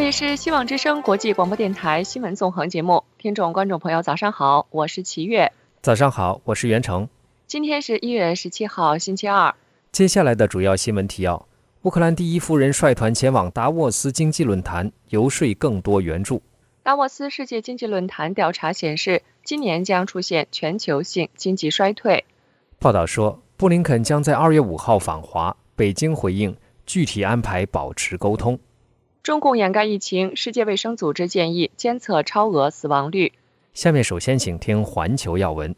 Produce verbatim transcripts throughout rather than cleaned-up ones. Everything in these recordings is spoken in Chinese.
里是希望之声国际广播电台新闻纵横节目，听众观众朋友早上好，我是齐月。 早上好，我是袁成。 今天是一月十七号星期二。 接下来的主要新闻提要：乌克兰第一夫人率团前往达沃斯经济论坛，游说更多援助。 达沃斯世界经济论坛调查显示，今年将出现全球性经济衰退。 报道说，布林肯将在二月五号访华，北京回应具体安排保持沟通。 中共掩盖疫情，世界卫生组织建议监测超额死亡率。 下面首先请听环球要闻。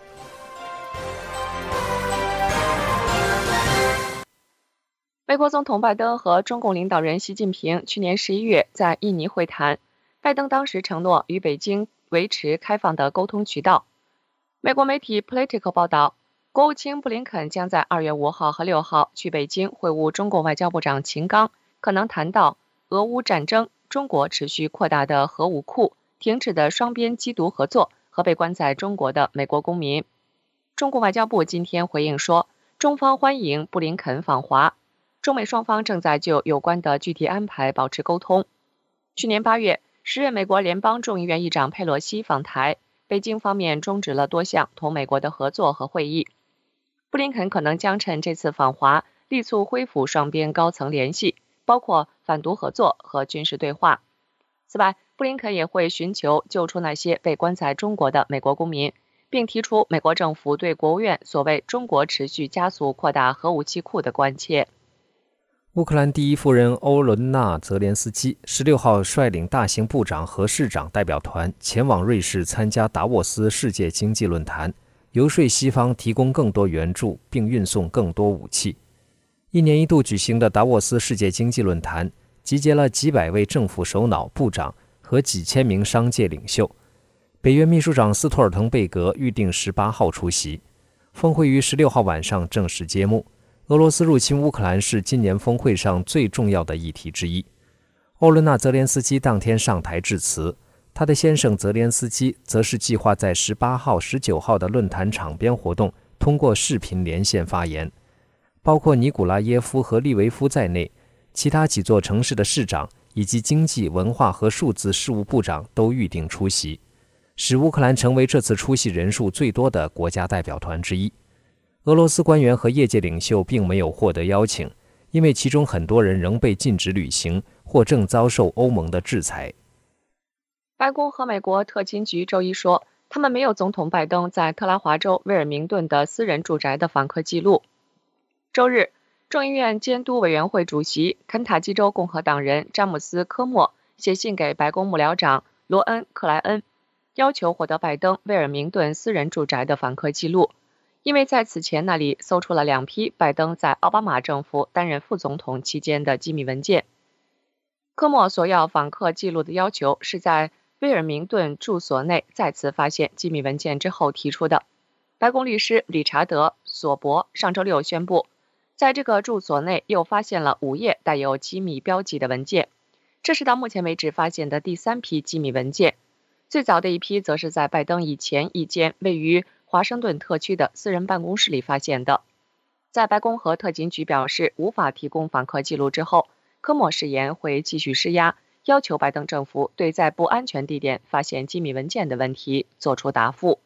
美国总统拜登和中共领导人习近平去年十一月在印尼会谈，拜登当时承诺与北京维持开放的沟通渠道。美国媒体 Politico 报道，国务卿布林肯将在二月五号和六号去北京会晤中共外交部长秦刚，可能谈到俄乌战争、中国持续扩大的核武库、停止的双边缉毒合作和被关在中国的美国公民。中国外交部今天回应说，中方欢迎布林肯访华，中美双方正在就有关的具体安排保持沟通。去年八月，时任美国联邦众议院议长佩洛西访台，北京方面终止了多项同美国的合作和会议。布林肯可能将趁这次访华，力促恢复双边高层联系，包括反毒合作和军事对话。此外，布林肯也会寻求救出那些被关在中国的美国公民，并提出美国政府对国务院所谓中国持续加速扩大核武器库的关切。 乌克兰第一夫人欧伦娜·泽连斯基十六号率领大型部长和市长代表团前往瑞士参加达沃斯世界经济论坛，游说西方提供更多援助并运送更多武器。一年一度举行的达沃斯世界经济论坛集结了几百位政府首脑、部长和几千名商界领袖。北约秘书长斯托尔滕贝格预定十八号出席，峰会于十六号晚上正式揭幕。俄罗斯入侵乌克兰是今年峰会上最重要的议题之一。欧伦娜·泽连斯基当天上台致辞，他的先生泽连斯基则是计划在十八号、十九号的论坛场边活动通过视频连线发言。包括尼古拉耶夫和利维夫在内，其他几座城市的市长以及经济、文化和数字事务部长都预定出席，使乌克兰成为这次出席人数最多的国家代表团之一。俄罗斯官员和业界领袖并没有获得邀请，因为其中很多人仍被禁止旅行或正遭受欧盟的制裁。 白宫和美国特勤局周一说，他们没有总统拜登在特拉华州威尔明顿的私人住宅的访客记录。周日，众议院监督委员会主席肯塔基州共和党人詹姆斯·科莫写信给白宫幕僚长罗恩·克莱恩，要求获得拜登威尔明顿私人住宅的访客记录，因为在此前那里搜出了两批拜登在奥巴马政府担任副总统期间的机密文件。科莫索要访客记录的要求是在威尔明顿住所内再次发现机密文件之后提出的。白宫律师理查德·索伯上周六宣布，在这个住所内又发现了五页带有机密标记的文件，这是到目前为止发现的第三批机密文件。最早的一批则是在拜登以前一间位于华盛顿特区的私人办公室里发现的。在白宫和特勤局表示无法提供访客记录之后，科莫誓言会继续施压，要求拜登政府对在不安全地点发现机密文件的问题作出答复。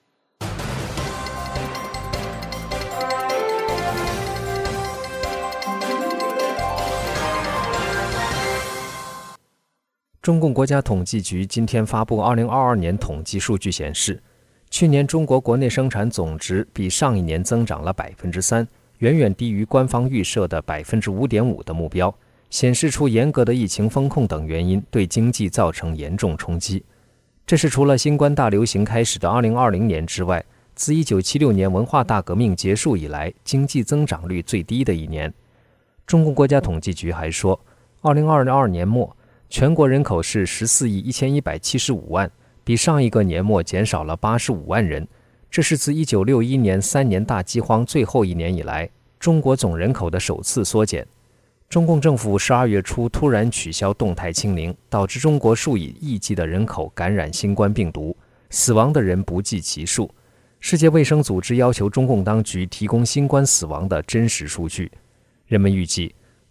中共国家统计局今天发布二零二二年统计数据显示，去年中国国内生产总值比上一年增长了百分之三，远远低于官方预设的百分之五点五的目标，显示出严格的疫情风控等原因对经济造成严重冲击。这是除了新冠大流行开始的二零二零年之外，自一九七六年文化大革命结束以来经济增长率最低的一年。中共国家统计局还说，二零二二年末全国人口是十四亿一千一百七十五万，比上一个年末减少了八十五万人。这是自一九六一年三年大饥荒最后一年以来，中国总人口的首次缩减。中共政府十二月初突然取消动态清零，导致中国数以亿计的人口感染新冠病毒，死亡的人不计其数。世界卫生组织要求中共当局提供新冠死亡的真实数据。人们预计，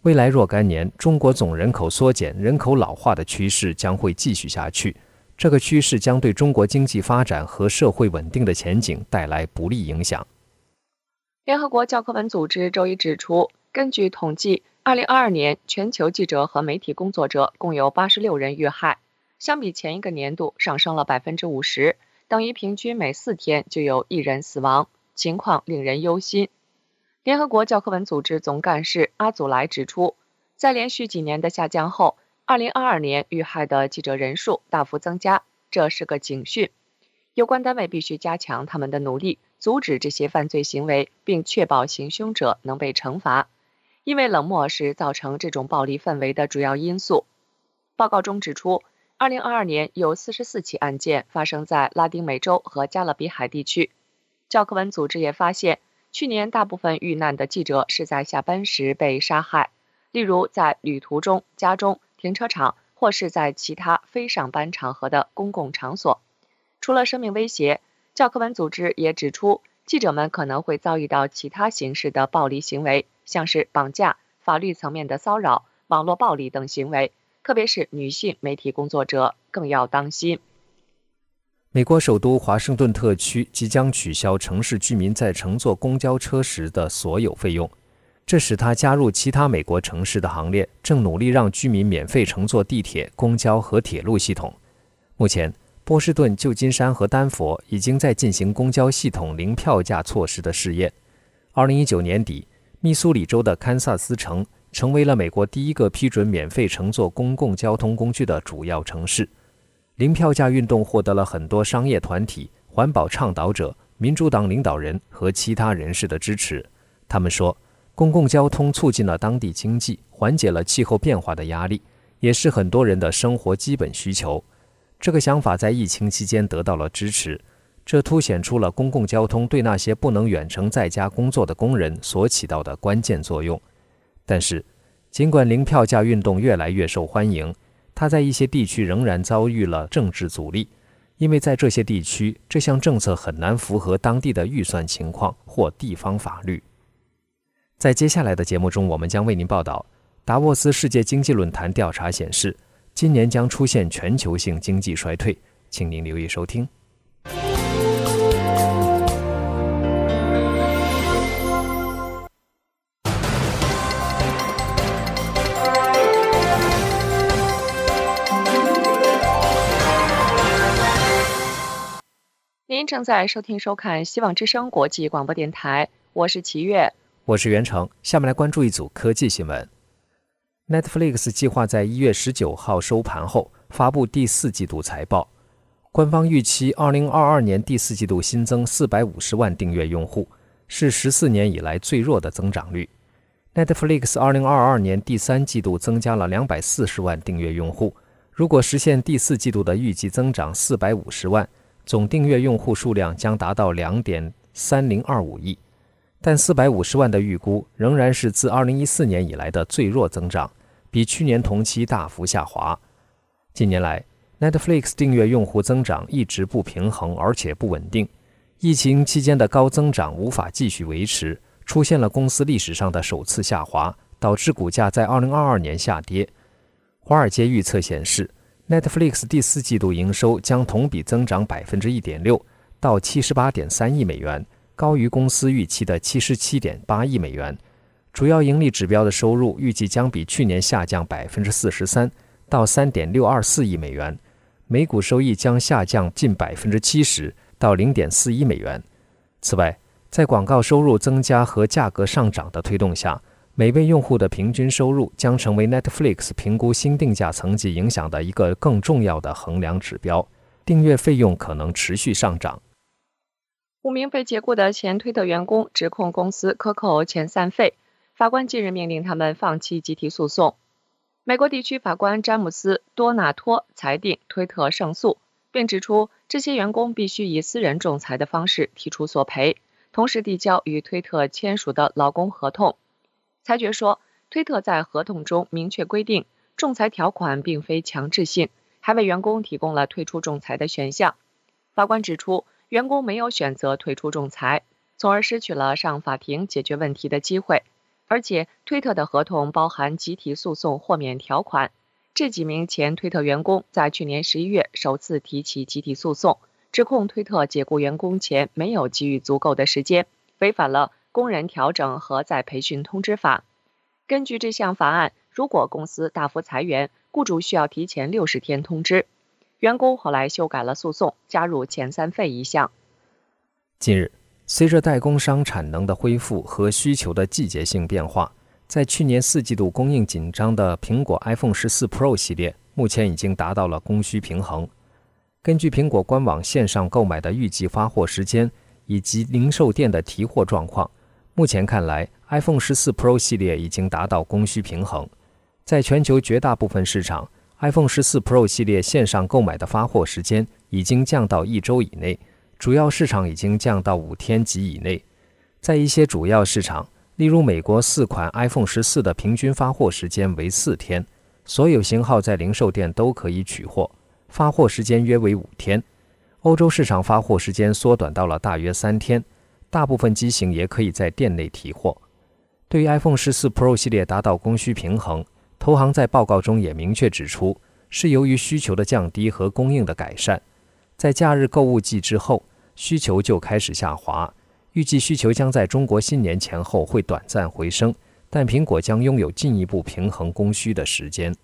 未来若干年，中国总人口缩减、人口老化的趋势将会继续下去，这个趋势将对中国经济发展和社会稳定的前景带来不利影响。 联合国教科文组织周一指出，根据统计，二零二二年全球记者和媒体工作者共有八十六人遇害，相比前一个年度上升了百分之五十，等于平均每四天就有一人死亡，情况令人忧心。联合国教科文组织总干事阿祖莱指出，在连续几年的下降后，二零二二年遇害的记者人数大幅增加，这是个警讯。有关单位必须加强他们的努力，阻止这些犯罪行为，并确保行凶者能被惩罚，因为冷漠是造成这种暴力氛围的主要因素。报告中指出，二零二二年有四十四起案件发生在拉丁美洲和加勒比海地区。教科文组织也发现，去年大部分遇难的记者是在下班时被杀害，例如在旅途中、家中、停车场或是在其他非上班场合的公共场所。除了生命威胁，教科文组织也指出，记者们可能会遭遇到其他形式的暴力行为，像是绑架、法律层面的骚扰、网络暴力等行为，特别是女性媒体工作者更要当心。 美国首都华盛顿特区即将取消城市居民在乘坐公交车时的所有费用，这使它加入其他美国城市的行列，正努力让居民免费乘坐地铁、公交和铁路系统。目前，波士顿、旧金山和丹佛已经在进行公交系统零票价措施的试验。二零一九年底，密苏里州的堪萨斯城成为了美国第一个批准免费乘坐公共交通工具的主要城市。零票价运动获得了很多商业团体、环保倡导者、民主党领导人和其他人士的支持。他们说，公共交通促进了当地经济，缓解了气候变化的压力，也是很多人的生活基本需求。这个想法在疫情期间得到了支持，这凸显出了公共交通对那些不能远程在家工作的工人所起到的关键作用。但是，尽管零票价运动越来越受欢迎，它在一些地区仍然遭遇了政治阻力，因为在这些地区，这项政策很难符合当地的预算情况或地方法律。在接下来的节目中，我们将为您报道，达沃斯世界经济论坛调查显示，今年将出现全球性经济衰退，请您留意收听。 您正在收听收看希望之声国际广播电台，我是齐月， 我是袁成。下面来关注一组科技新闻。Netflix 计划在一月十九号收盘后发布第四季度财报，官方预期二零二二年第四季度新增四百五十万订阅用户，是十四年以来最弱的增长率。Netflix 二零二二年第三季度增加了两百四十万订阅用户，如果实现第四季度的预计增长四百五十万，总订阅用户数量将达到 两点三零二五亿。但四百五十万的预估仍然是自二零一四年以来的最弱增长，比去年同期大幅下滑。近年来 Netflix 订阅用户增长一直不平衡而且不稳定，疫情期间的高增长无法继续维持，出现了公司历史上的首次下滑，导致股价在二零二二年下跌。华尔街预测显示， Netflix 第四季度营收将同比增长 百分之一点六 到 七十八点三亿美元，高于公司预期的 七十七点八亿美元。主要盈利指标的收入预计将比去年下降 百分之四十三 到 三点六二四亿美元，每股收益将下降近 百分之七十 到 零点四一美元。此外，在广告收入增加和价格上涨的推动下，每位用户的平均收入将成为 Netflix 评估新定价层级影响的一个更重要的衡量指标，订阅费用可能持续上涨。 五名被解雇的前推特员工指控公司克扣遣散费，法官近日命令他们放弃集体诉讼。美国地区法官詹姆斯·多纳托裁定推特胜诉，并指出这些员工必须以私人仲裁的方式提出索赔，同时递交与推特签署的劳工合同。裁决说，推特在合同中明确规定，仲裁条款并非强制性，还为员工提供了退出仲裁的选项。法官指出，员工没有选择退出仲裁，从而失去了上法庭解决问题的机会。 而且推特的合同包含集体诉讼豁免条款。这几名前推特员工在去年十一月首次提起集体诉讼，指控推特解雇员工前没有给予足够的时间，违反了工人调整和再培训通知法。根据这项法案，如果公司大幅裁员，雇主需要提前六十天通知。员工后来修改了诉讼，加入遣散费一项。 近日，随着代工商产能的恢复和需求的季节性变化，在去年四季度供应紧张的苹果 iPhone 十四 Pro 系列目前已经达到了供需平衡。根据苹果官网线上购买的预计发货时间以及零售店的提货状况，目前看来 iPhone 十四 Pro 系列已经达到供需平衡。在全球绝大部分市场， iPhone 十四 Pro 系列线上购买的发货时间已经降到一周以内，主要市场已经降到五天及以内。在一些主要市场，例如美国四款 iPhone 十四的平均发货时间为四天，所有型号在零售店都可以取货，发货时间约为五天。欧洲市场发货时间缩短到了大约三天，大部分机型也可以在店内提货。对于 iPhone 十四 Pro 系列达到供需平衡，投行在报告中也明确指出，是由于需求的降低和供应的改善。在假日购物季之后，需求就开始下滑，预计需求将在中国新年前后会短暂回升，但苹果将拥有进一步平衡供需的时间。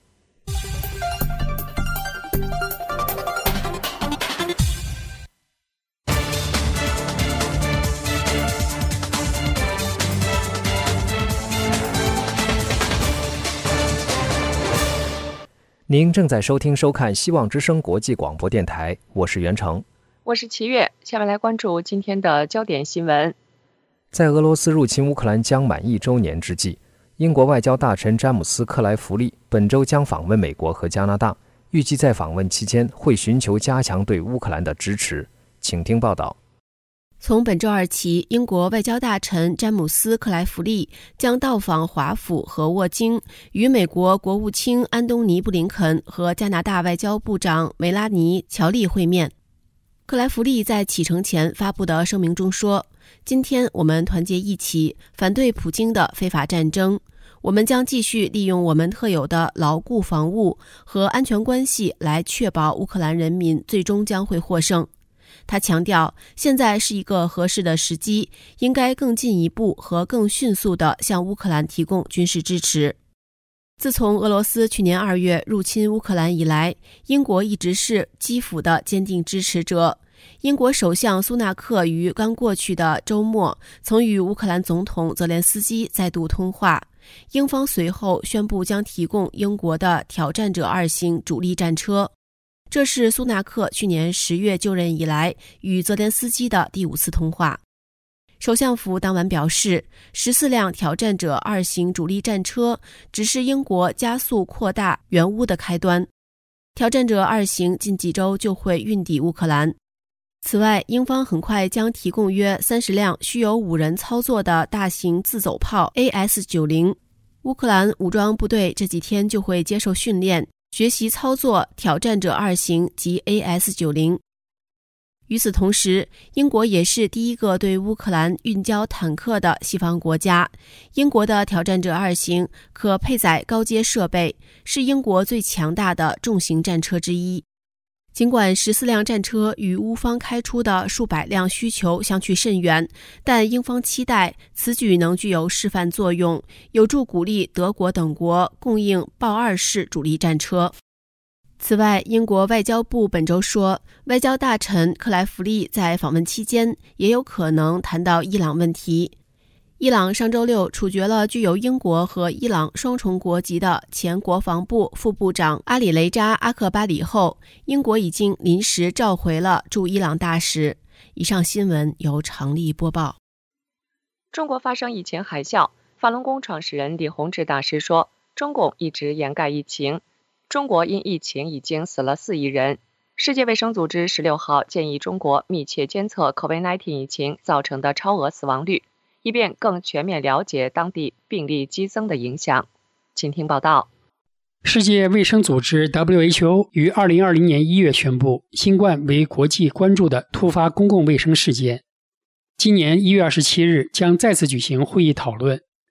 您正在收听收看希望之声国际广播电台，我是袁成， 我是齐月。下面来关注今天的焦点新闻。 在俄罗斯入侵乌克兰将满一周年之际，英国外交大臣詹姆斯·克莱弗利本周将访问美国和加拿大，预计在访问期间会寻求加强对乌克兰的支持。请听报道。 从本周二起，英国外交大臣詹姆斯·克莱弗利将到访华府和沃京，与美国国务卿安东尼·布林肯和加拿大外交部长梅拉尼·乔利会面。克莱弗利在启程前发布的声明中说，今天我们团结一起，反对普京的非法战争。我们将继续利用我们特有的牢固防务和安全关系来确保乌克兰人民最终将会获胜。他强调，现在是一个合适的时机，应该更进一步和更迅速地向乌克兰提供军事支持。自从俄罗斯去年二月入侵乌克兰以来，英国一直是基辅的坚定支持者。英国首相苏纳克于刚过去的周末曾与乌克兰总统泽连斯基再度通话，英方随后宣布将提供英国的挑战者二型主力战车。这是苏纳克去年十月就任以来与泽连斯基的第五次通话。首相府当晚表示，十四辆挑战者二型主力战车只是英国加速扩大援乌的开端。挑战者二型近几周就会运抵乌克兰。此外，英方很快将提供约三十辆需由五人操作的大型自走炮 A S 九十。乌克兰武装部队这几天就会接受训练，学习操作挑战者二型及 A S 九十。与此同时，英国也是第一个对乌克兰运交坦克的西方国家。英国的挑战者二型可配载高阶设备，是英国最强大的重型战车之一。尽管十四辆战车与乌方开出的数百辆需求相去甚远，但英方期待此举能具有示范作用，有助鼓励德国等国供应豹二式主力战车。此外，英国外交部本周说，外交大臣克莱弗利在访问期间也有可能谈到伊朗问题。伊朗上周六处决了具有英国和伊朗双重国籍的前国防部副部长阿里雷扎·阿克巴里后，英国已经临时召回了驻伊朗大使。以上新闻由常丽播报。 中国发生疫情海啸，法轮功创始人李洪志大师说，中共一直掩盖疫情，中国因疫情已经死了四亿人。世界卫生组织十六号建议中国密切监测 COVID 十九 疫情造成的超额死亡率，以便更全面了解当地病例激增的影响。请听报道。 世界卫生组织 W H O 于二零二零年一月宣布，新冠为国际关注的突发公共卫生事件。今年一月二十七日将再次举行会议讨论，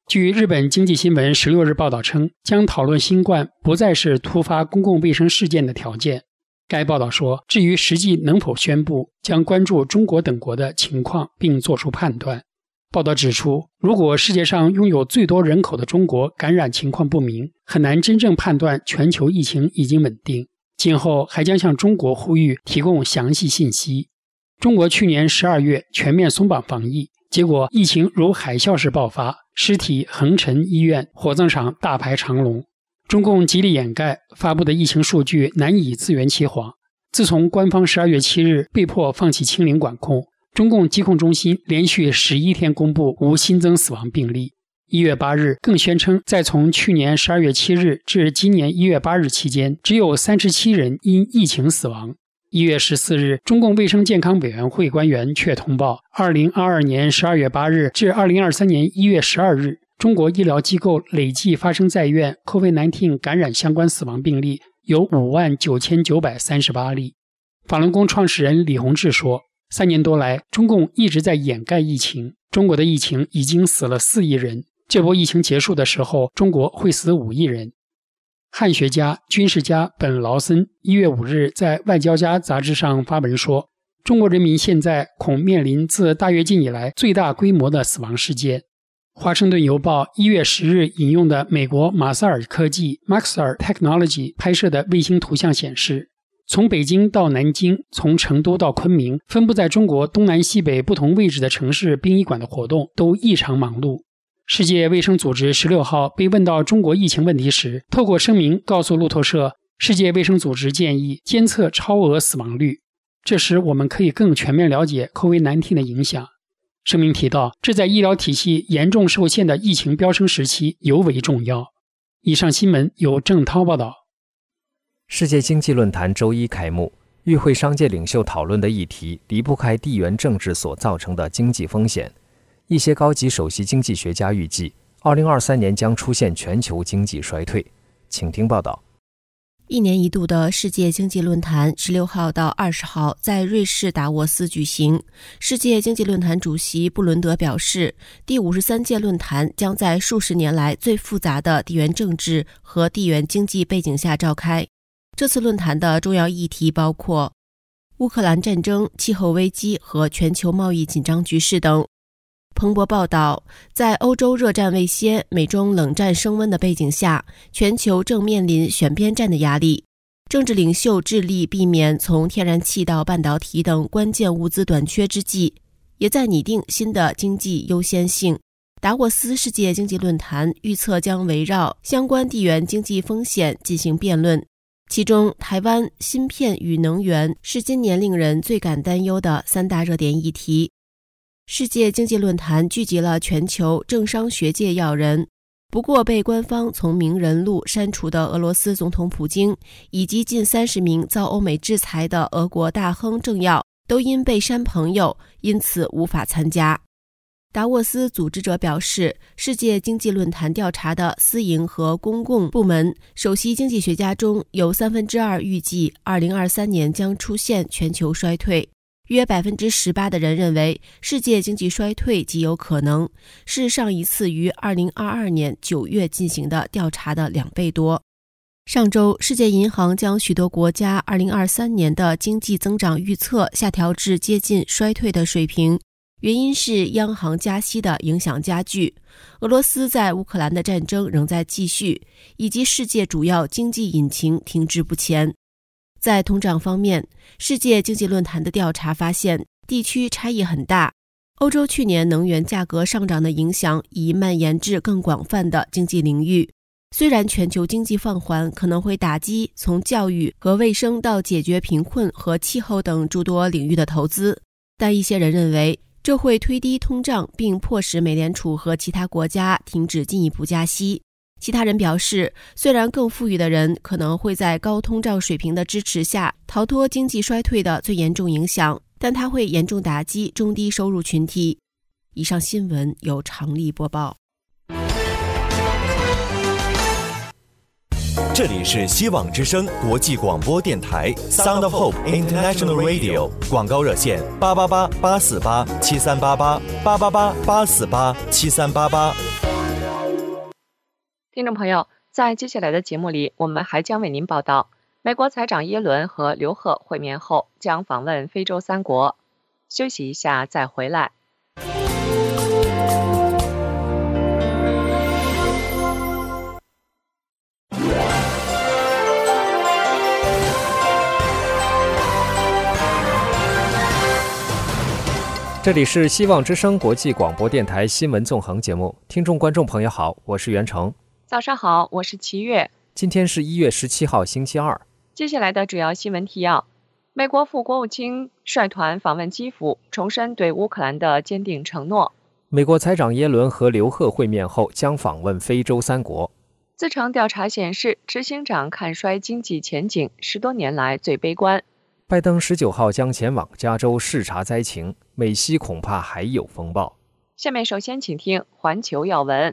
据日本经济新闻十六日报道称，将讨论新冠不再是突发公共卫生事件的条件。该报道说，至于实际能否宣布，将关注中国等国的情况并作出判断。报道指出，如果世界上拥有最多人口的中国感染情况不明，很难真正判断全球疫情已经稳定。今后还将向中国呼吁提供详细信息。中国去年十二月全面松绑防疫，结果疫情如海啸式爆发，尸体横陈医院，火葬场大排长龙。中共极力掩盖，发布的疫情数据难以自圆其谎。自从官方十二月七日被迫放弃清零管控，中共疾控中心连续十一天公布无新增死亡病例。一月八日更宣称，在从去年十二月七日至今年一月八日期间，只有三十七人因疫情死亡。一月十四日，中共卫生健康委员会官员却通报，二零二二年十二月八日至二零二三年一月十二日，中国医疗机构累计发生在院 COVID 十九 感染相关死亡病例有五万九千九百三十八例。法轮功创始人李洪志说，三年多来，中共一直在掩盖疫情，中国的疫情已经死了四亿人，这波疫情结束的时候，中国会死五亿人。汉学家、军事家本劳森一月五日在《外交家》杂志上发文说，中国人民现在恐面临自大跃进以来最大规模的死亡事件。华盛顿邮报一月十日引用的美国马萨尔科技 Maxar Technology 拍摄的卫星图像显示，从北京到南京，从成都到昆明，分布在中国东南西北不同位置的城市殡仪馆的活动都异常忙碌。世界卫生组织十六号被问到中国疫情问题时，透过声明告诉路透社，世界卫生组织建议监测超额死亡率，这时我们可以更全面了解 COVID 十九 的影响。声明提到，这在医疗体系严重受限的疫情飙升时期尤为重要。以上新闻由郑涛报道。 世界经济论坛周一开幕，与会商界领袖讨论的议题离不开地缘政治所造成的经济风险。一些高级首席经济学家预计，二零二三年将出现全球经济衰退。请听报道。 一年一度的世界经济论坛十六号到二十号在瑞士达沃斯举行。世界经济论坛主席布伦德表示，第五十三届论坛将在数十年来最复杂的地缘政治和地缘经济背景下召开。这次论坛的重要议题包括乌克兰战争、气候危机和全球贸易紧张局势等。彭博报道，在欧洲热战未歇、美中冷战升温的背景下，全球正面临选边站的压力。政治领袖致力避免从天然气到半导体等关键物资短缺之际，也在拟定新的经济优先性。达沃斯世界经济论坛预测将围绕相关地缘经济风险进行辩论，其中台湾、芯片与能源是今年令人最感担忧的三大热点议题。世界经济论坛聚集了全球政商学界要人，不过被官方从名人录删除的俄罗斯总统普京以及近三十名遭欧美制裁的俄国大亨政要都因被删朋友，因此无法参加。达沃斯组织者表示，世界经济论坛调查的私营和公共部门首席经济学家中有三分之二预计二零二三年将出现全球衰退。约 百分之十八 的人认为世界经济衰退极有可能，是上一次于二零二二年九月进行的调查的两倍多。上周，世界银行将许多国家二零二三年的经济增长预测下调至接近衰退的水平，原因是央行加息的影响加剧，俄罗斯在乌克兰的战争仍在继续，以及世界主要经济引擎停滞不前。在通胀方面，世界经济论坛的调查发现，地区差异很大。欧洲去年能源价格上涨的影响已蔓延至更广泛的经济领域。虽然全球经济放缓可能会打击从教育和卫生到解决贫困和气候等诸多领域的投资，但一些人认为这会推低通胀，并迫使美联储和其他国家停止进一步加息。其他人表示，虽然更富裕的人可能会在高通胀水平的支持下逃脱经济衰退的最严重影响，但它会严重打击中低收入群体。以上新闻由常丽播报。 这里是希望之声国际广播电台 Sound of Hope International Radio， 广告热线八八八八四八七三八八八八八八四八七三八八。 听众朋友，在接下来的节目里，我们还将为您报道，美国财长耶伦和刘鹤会面后将访问非洲三国。休息一下再回来。 这里是希望之声国际广播电台新闻纵横节目，听众观众朋友好，我是袁成。 早上好，我是齐月。 今天是一月十七号星期二。 接下来的主要新闻提要：美国副国务卿率团访问基辅，重申对乌克兰的坚定承诺。 美国财长耶伦和刘鹤会面后将访问非洲三国。 自成调查显示，执行长看衰经济前景，十多年来最悲观。 拜登十九号将前往加州视察灾情，美西恐怕还有风暴。 下面首先请听环球要闻。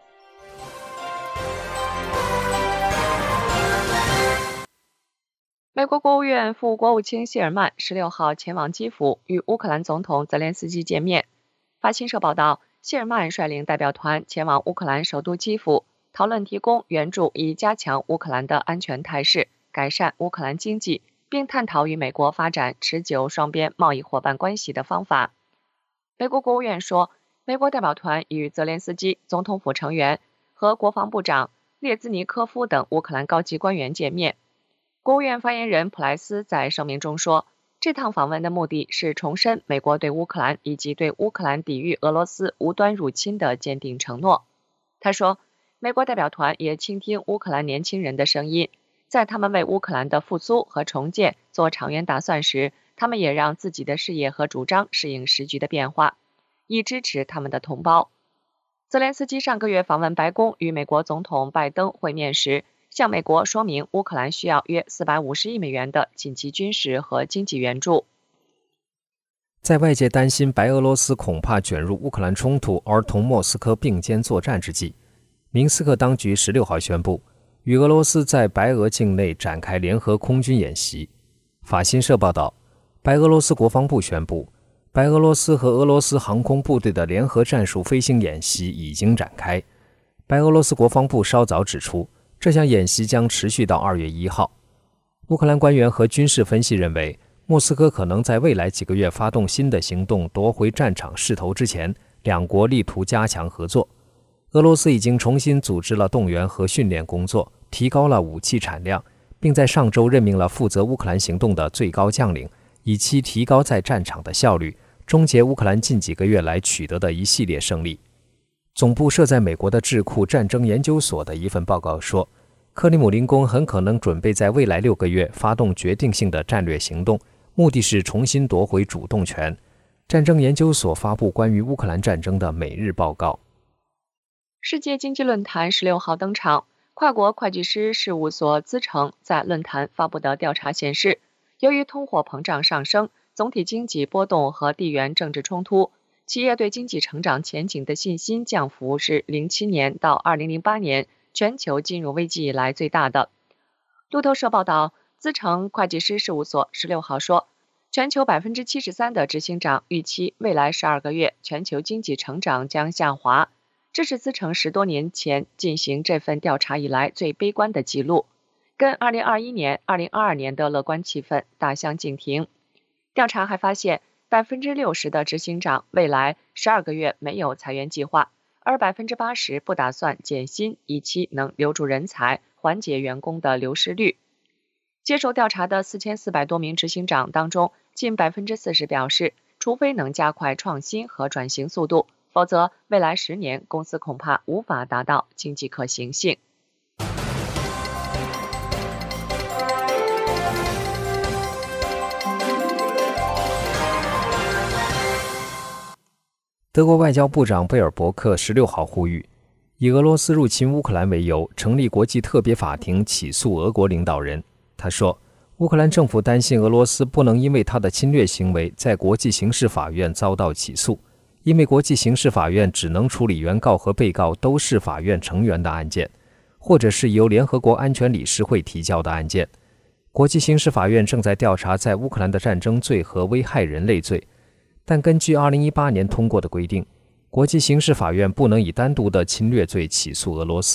美国国务院副国务卿谢尔曼十六号前往基辅与乌克兰总统泽连斯基见面。法新社报道，谢尔曼率领代表团前往乌克兰首都基辅，讨论提供援助以加强乌克兰的安全态势，改善乌克兰经济，并探讨与美国发展持久双边贸易伙伴关系的方法。美国国务院说，美国代表团与泽连斯基、总统府成员和国防部长列兹尼科夫等乌克兰高级官员见面。国务院发言人普莱斯在声明中说，这趟访问的目的是重申美国对乌克兰以及对乌克兰抵御俄罗斯无端入侵的坚定承诺。他说，美国代表团也倾听乌克兰年轻人的声音，在他们为乌克兰的复苏和重建做长远打算时，他们也让自己的事业和主张适应时局的变化，以支持他们的同胞。泽连斯基上个月访问白宫与美国总统拜登会面时，向美国说明乌克兰需要约四百五十亿美元的紧急军事和经济援助。 在外界担心白俄罗斯恐怕卷入乌克兰冲突而同莫斯科并肩作战之际，明斯克当局十六号宣布，与俄罗斯在白俄境内展开联合空军演习。法新社报道，白俄罗斯国防部宣布，白俄罗斯和俄罗斯航空部队的联合战术飞行演习已经展开。白俄罗斯国防部稍早指出，这项演习将持续到二月一号。乌克兰官员和军事分析认为，莫斯科可能在未来几个月发动新的行动夺回战场势头之前，两国力图加强合作。俄罗斯已经重新组织了动员和训练工作，提高了武器产量，并在上周任命了负责乌克兰行动的最高将领，以期提高在战场的效率，终结乌克兰近几个月来取得的一系列胜利。总部设在美国的智库战争研究所的一份报告说，克里姆林宫很可能准备在未来六个月发动决定性的战略行动，目的是重新夺回主动权。战争研究所发布关于乌克兰战争的每日报告。 世界经济论坛十六号登场，跨国会计师事务所资诚在论坛发布的调查显示，由于通货膨胀上升、总体经济波动和地缘政治冲突，企业对经济成长前景的信心降幅是零七年到二零零八年全球金融危机以来最大的。路透社报道，资诚会计师事务所十六号说，全球 百分之七十三 的执行长预期未来十二个月全球经济成长将下滑，这是资诚十多年前进行这份调查以来最悲观的记录，跟二零二一年、二零二二年的乐观气氛大相径庭。调查还发现，百分之六十的执行长未来十二个月没有裁员计划，而 百分之八十 不打算减薪，以期能留住人才，缓解员工的流失率。接受调查的四千四百多名执行长当中，近 百分之四十 表示，除非能加快创新和转型速度，否则未来十年公司恐怕无法达到经济可行性。 德国外交部长贝尔伯克十六号呼吁，以俄罗斯入侵乌克兰为由，成立国际特别法庭起诉俄国领导人。他说，乌克兰政府担心俄罗斯不能因为他的侵略行为在国际刑事法院遭到起诉，因为国际刑事法院只能处理原告和被告都是法院成员的案件，或者是由联合国安全理事会提交的案件。国际刑事法院正在调查在乌克兰的战争罪和危害人类罪，但根据二零一八年通过的规定，国际刑事法院不能以单独的侵略罪起诉俄罗斯，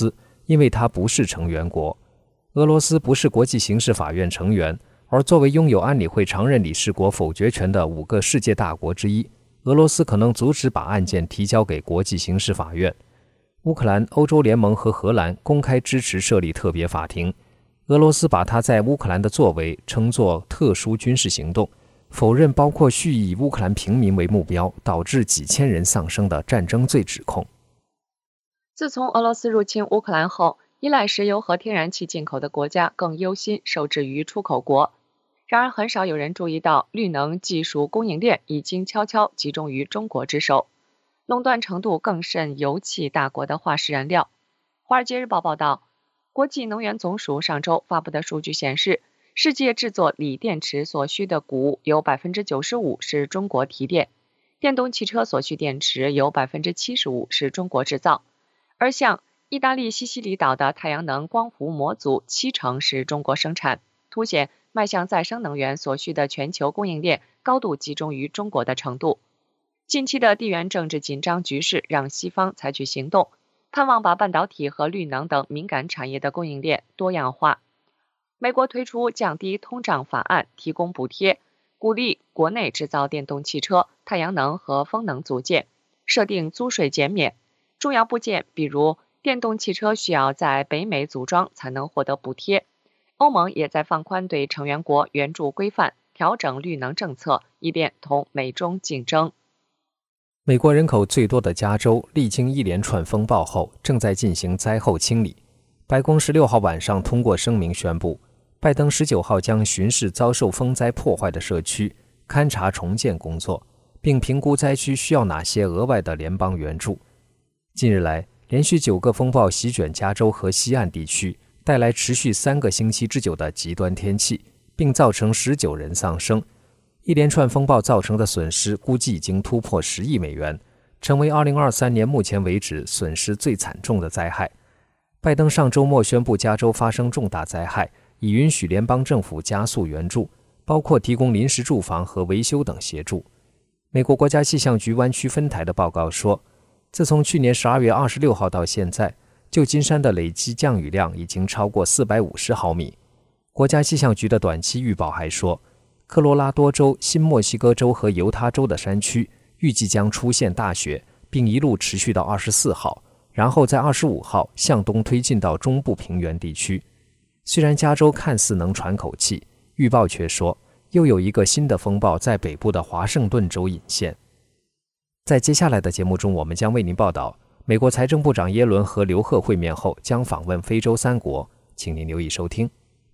因为它不是成员国。俄罗斯不是国际刑事法院成员，而作为拥有安理会常任理事国否决权的五个世界大国之一，俄罗斯可能阻止把案件提交给国际刑事法院。乌克兰、欧洲联盟和荷兰公开支持设立特别法庭。俄罗斯把他在乌克兰的作为称作特殊军事行动，否认包括蓄意以乌克兰平民为目标，导致几千人丧生的战争罪指控。 自从俄罗斯入侵乌克兰后，依赖石油和天然气进口的国家更忧心受制于出口国。然而，很少有人注意到，绿能技术供应链已经悄悄集中于中国之手，垄断程度更甚油气大国的化石燃料。《华尔街日报》报道，国际能源总署上周发布的数据显示，世界制作锂电池所需的钴有 百分之九十五 是中国提炼，电动汽车所需电池有 百分之七十五 是中国制造，而像意大利西西里岛的太阳能光伏模组七成是中国生产，凸显迈向再生能源所需的全球供应链高度集中于中国的程度。近期的地缘政治紧张局势让西方采取行动，盼望把半导体和绿能等敏感产业的供应链多样化。美国推出降低通胀法案，提供补贴，鼓励国内制造电动汽车、太阳能和风能组件，设定租税减免。重要部件比如电动汽车需要在北美组装才能获得补贴。欧盟也在放宽对成员国援助规范，调整绿能政策，以便同美中竞争。 美国人口最多的加州历经一连串风暴后，正在进行灾后清理。白宫十六号晚上通过声明宣布，拜登十九号将巡视遭受风灾破坏的社区，勘察重建工作，并评估灾区需要哪些额外的联邦援助。近日来，连续九个风暴席卷加州和西岸地区，带来持续三个星期之久的极端天气，并造成十九人丧生。一连串风暴造成的损失估计已经突破十亿美元，成为二零二三年目前为止损失最惨重的灾害。拜登上周末宣布加州发生重大灾害，以允许联邦政府加速援助，包括提供临时住房和维修等协助。美国国家气象局湾区分台的报告说，自从去年十二月二十六号到现在，旧金山的累计降雨量已经超过四百五十毫米。国家气象局的短期预报还说，科罗拉多州、新墨西哥州和犹他州的山区预计将出现大雪，并一路持续到二十四号，然后在二十五号向东推进到中部平原地区。虽然加州看似能喘口气，预报却说又有一个新的风暴在北部的华盛顿州引现。在接下来的节目中，我们将为您报道美国财政部长耶伦和刘鹤会面后将访问非洲三国，请您留意收听。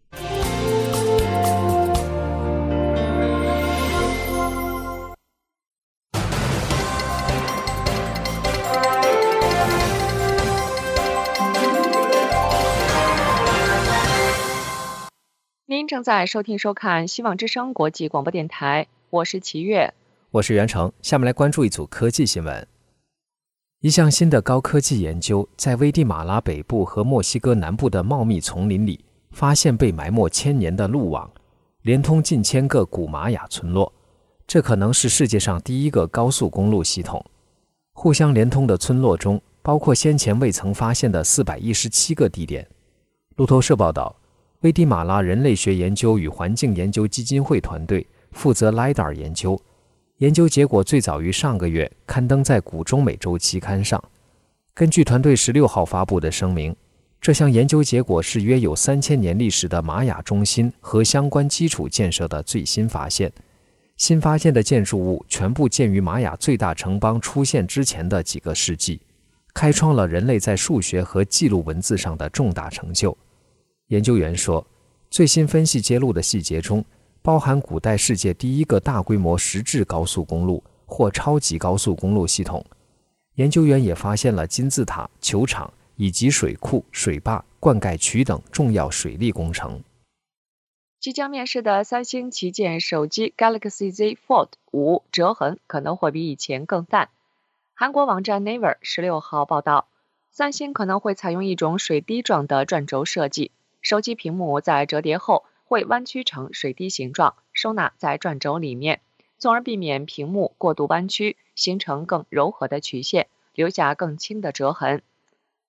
您正在收听收看希望之声国际广播电台，我是齐月， 我是袁成。下面来关注一组科技新闻。一项新的高科技研究在危地马拉北部和墨西哥南部的茂密丛林里发现被埋没千年的路网，连通近千个古玛雅村落。这可能是世界上第一个高速公路系统。互相连通的村落中包括先前未曾发现的四百一十七个地点。路透社报道，危地马拉人类学研究与环境研究基金会团队负责 LiDAR 研究，研究结果最早于上个月刊登在古中美洲期刊上。根据团队十六号发布的声明，这项研究结果是约有三千年历史的玛雅中心和相关基础建设的最新发现。新发现的建筑物全部建于玛雅最大城邦出现之前的几个世纪，开创了人类在数学和记录文字上的重大成就。研究员说，最新分析揭露的细节中包含古代世界第一个大规模实质高速公路或超级高速公路系统。研究员也发现了金字塔、球场以及水库、水坝、灌溉渠等重要水利工程。 即将面世的三星旗舰手机 Galaxy Z Fold 五折痕可能会比以前更淡。韩国网站 Naver 十六号报道，三星可能会采用一种水滴状的转轴设计，手机屏幕在折叠后会弯曲成水滴形状，收纳在转轴里面，从而避免屏幕过度弯曲，形成更柔和的曲线，留下更轻的折痕。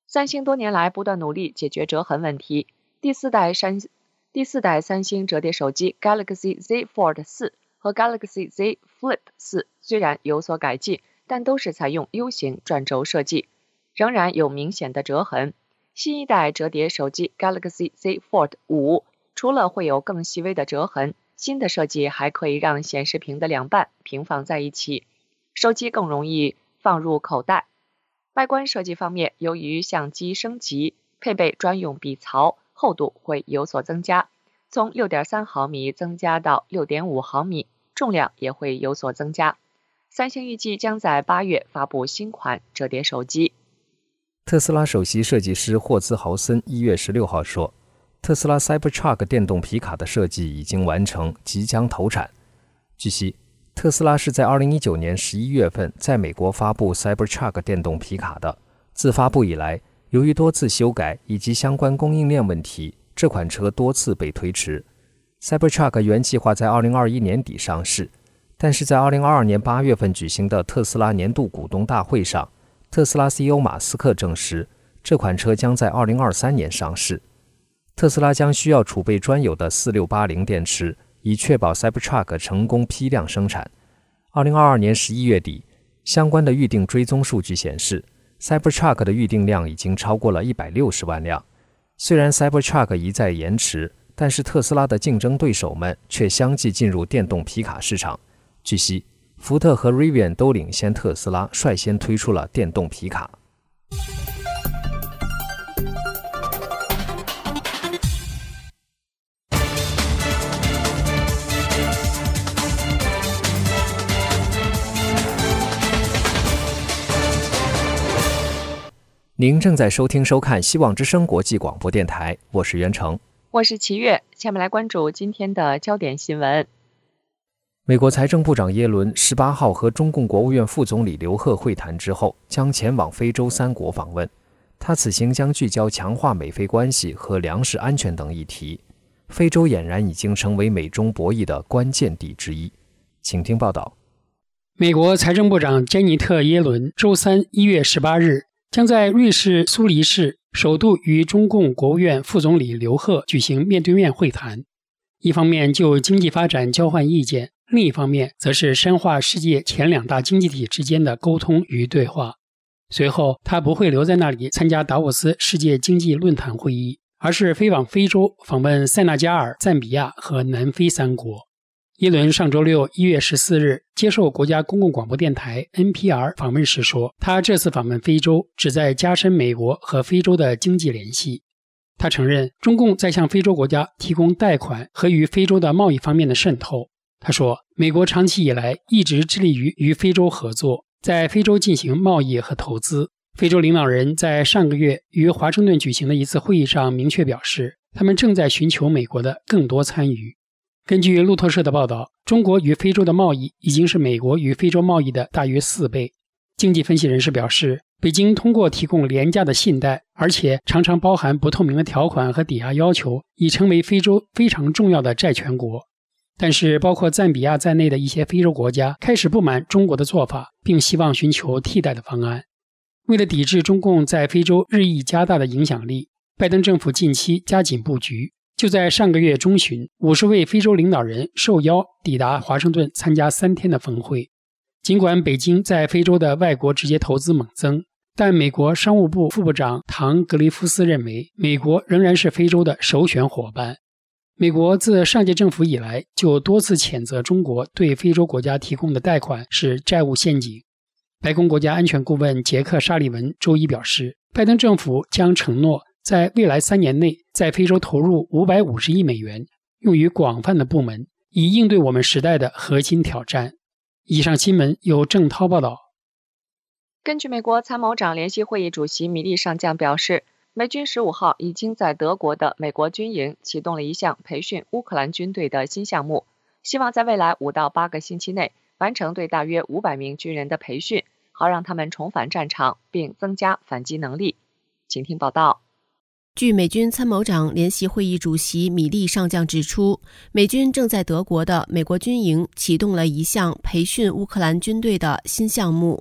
三星多年来不断努力解决折痕问题，第四代三第四代三星折叠手机 Galaxy Z Fold 四和 Galaxy Z Flip 四虽然有所改进，但都是采用 U 型转轴设计，仍然有明显的折痕。新一代折叠手机 Galaxy Z Fold 五除了会有更细微的折痕，新的设计还可以让显示屏的两半平放在一起，手机更容易放入口袋。外观设计方面，由于相机升级，配备专用笔槽，厚度会有所增加，从 六点三毫米增加到 六点五毫米，重量也会有所增加。三星预计将在八月发布新款折叠手机。 特斯拉首席设计师霍兹豪森一月十六号说，特斯拉 Cybertruck 电动皮卡的设计已经完成，即将投产。据悉，特斯拉是在二零一九年十一月份在美国发布 Cybertruck 电动皮卡的。自发布以来，由于多次修改以及相关供应链问题，这款车多次被推迟。Cybertruck 原计划在二零二一年底上市，但是在二零二二年八月份举行的特斯拉年度股东大会上，特斯拉 C E O 马斯克证实，这款车将在二零二三年上市。特斯拉将需要储备专有的四六八零电池，以确保 Cybertruck 成功批量生产。二零二二年十一月底，相关的预订追踪数据显示， Cybertruck 的预订量已经超过了一百六十万辆。虽然 Cybertruck 一再延迟，但是特斯拉的竞争对手们却相继进入电动皮卡市场。据悉，福特和 Rivian 都领先特斯拉，率先推出了电动皮卡。您正在收听收看希望之声国际广播电台，我是袁成， 我是齐月。下面来关注今天的焦点新闻。 美国财政部长耶伦十八号和中共国务院副总理刘鹤会谈之后，将前往非洲三国访问。他此行将聚焦强化美非关系和粮食安全等议题。非洲俨然已经成为美中博弈的关键地之一。请听报道。 美国财政部长珍妮特·耶伦周三一月十八日将在瑞士苏黎世首度与中共国务院副总理刘鹤举行面对面会谈，一方面就经济发展交换意见，另一方面则是深化世界前两大经济体之间的沟通与对话。随后他不会留在那里参加达沃斯世界经济论坛会议，而是飞往非洲访问塞纳加尔、赞比亚和南非三国。耶伦上周六一月十四日接受国家公共广播电台 N P R 访问时说，他这次访问非洲旨在加深美国和非洲的经济联系。他承认中共在向非洲国家提供贷款和与非洲的贸易方面的渗透。他说，美国长期以来一直致力于与非洲合作，在非洲进行贸易和投资。非洲领导人在上个月于华盛顿举行的一次会议上明确表示，他们正在寻求美国的更多参与。根据路透社的报道，中国与非洲的贸易已经是美国与非洲贸易的大约四倍。经济分析人士表示，北京通过提供廉价的信贷，而且常常包含不透明的条款和抵押要求，已成为非洲非常重要的债权国。但是包括赞比亚在内的一些非洲国家开始不满中国的做法，并希望寻求替代的方案。为了抵制中共在非洲日益加大的影响力，拜登政府近期加紧布局。就在上个月中旬，五十位非洲领导人受邀抵达华盛顿参加三天的峰会。尽管北京在非洲的外国直接投资猛增，但美国商务部副部长唐·格雷夫斯认为，美国仍然是非洲的首选伙伴。美国自上届政府以来就多次谴责中国对非洲国家提供的贷款是债务陷阱。白宫国家安全顾问杰克·沙利文周一表示，拜登政府将承诺在未来三年内在非洲投入五百五十亿美元，用于广泛的部门，以应对我们时代的核心挑战。以上新闻由郑涛报道。 根据美国参谋长联席会议主席米利上将表示，美军十五号已经在德国的美国军营启动了一项培训乌克兰军队的新项目，希望在未来五到八个星期内完成对大约五百名军人的培训，好让他们重返战场并增加反击能力。请听报道。 据美军参谋长联席会议主席米利上将指出，美军正在德国的美国军营启动了一项培训乌克兰军队的新项目，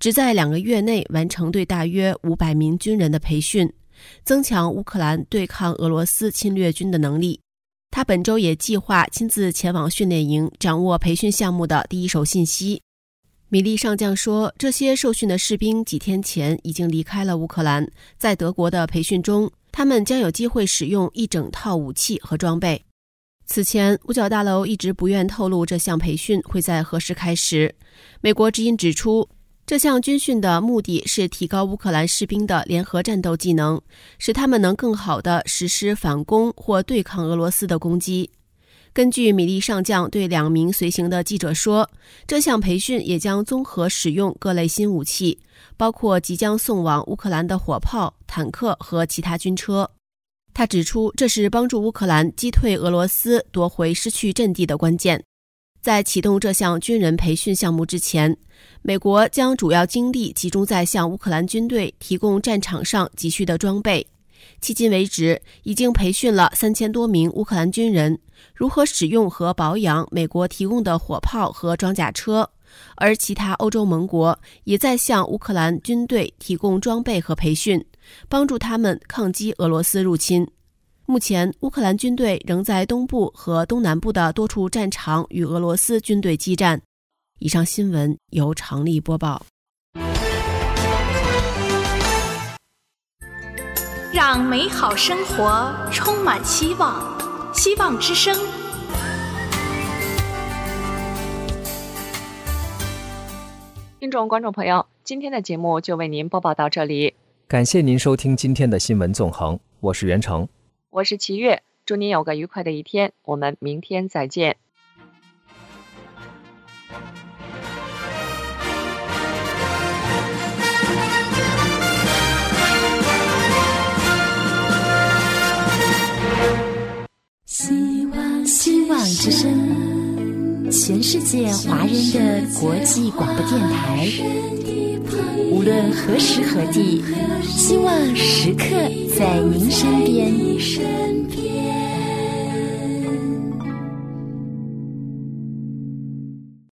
只在两个月内完成对大约五百名军人的培训，增强乌克兰对抗俄罗斯侵略军的能力。他本周也计划亲自前往训练营，掌握培训项目的第一手信息。米利上将说，这些受训的士兵几天前已经离开了乌克兰，在德国的培训中，他们将有机会使用一整套武器和装备。此前，五角大楼一直不愿透露这项培训会在何时开始。美国之音指出，这项军训的目的是提高乌克兰士兵的联合战斗技能，使他们能更好地实施反攻或对抗俄罗斯的攻击。根据米利上将对两名随行的记者说，这项培训也将综合使用各类新武器，包括即将送往乌克兰的火炮、坦克和其他军车。他指出，这是帮助乌克兰击退俄罗斯、夺回失去阵地的关键。在启动这项军人培训项目之前，美国将主要精力集中在向乌克兰军队提供战场上急需的装备。迄今为止，已经培训了三千多名乌克兰军人如何使用和保养美国提供的火炮和装甲车，而其他欧洲盟国也在向乌克兰军队提供装备和培训，帮助他们抗击俄罗斯入侵。目前，乌克兰军队仍在东部和东南部的多处战场与俄罗斯军队激战。以上新闻由常丽播报。 让美好生活充满希望，希望之声。 听众观众朋友，今天的节目就为您播报到这里， 感谢您收听今天的新闻纵横，我是袁成， 我是齐月，祝您有个愉快的一天，我们明天再见。 希望希望之声，全世界华人的国际广播电台，无论何时何地，希望时刻在您身边。